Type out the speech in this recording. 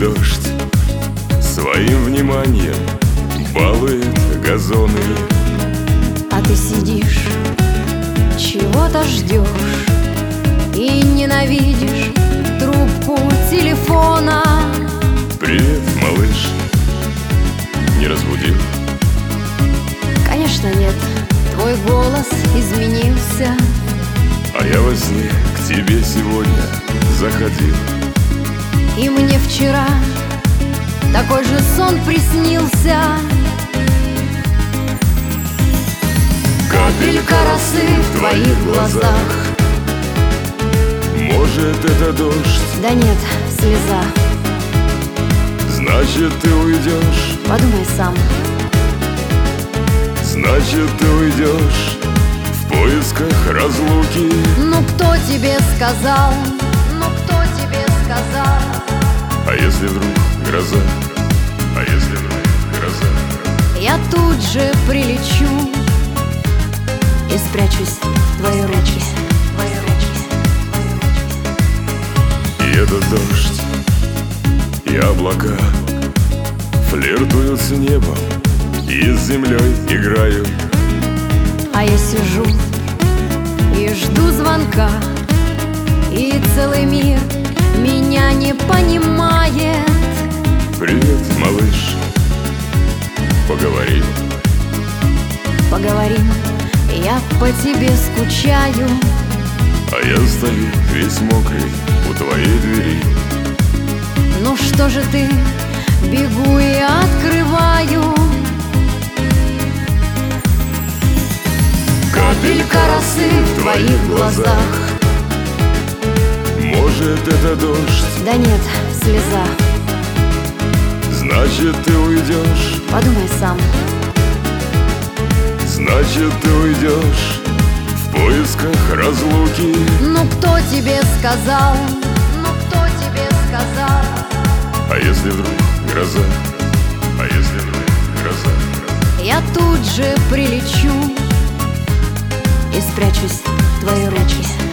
дождь своим вниманием балует газоны. А ты сидишь, чего-то ждешь и ненавидишь трубку телефона. Привет, малыш, не разбудил? Конечно нет, твой голос изменился. А я во сне к тебе сегодня заходил. И мне вчера такой же сон приснился. Капелька росы в твоих глазах. Может, это дождь? Да нет, слеза. Значит, ты уйдешь? Подумай сам. Значит, ты уйдешь в поисках разлуки. Ну кто тебе сказал? Ну кто тебе сказал? А если вдруг гроза? А если вдруг гроза? Я тут же прилечу и спрячусь в твои руки. И этот дождь, и облака флиртуют с небом и с землей играют. А я сижу и жду звонка, и целый мир меня не понимает. Привет, малыш, поговорим. Поговорим, я по тебе скучаю. А я стою весь мокрый у твоей двери. Ну что же ты, бегу и открываю. Капелька росы в твоих глазах. Может, это дождь? Да нет, слеза. Значит, ты уйдешь? Подумай сам. Значит, ты уйдешь в поисках разлуки. Ну кто тебе сказал? Ну кто тебе сказал? А если вдруг гроза? А если вдруг гроза? Я тут же прилечу и спрячусь в твои руки.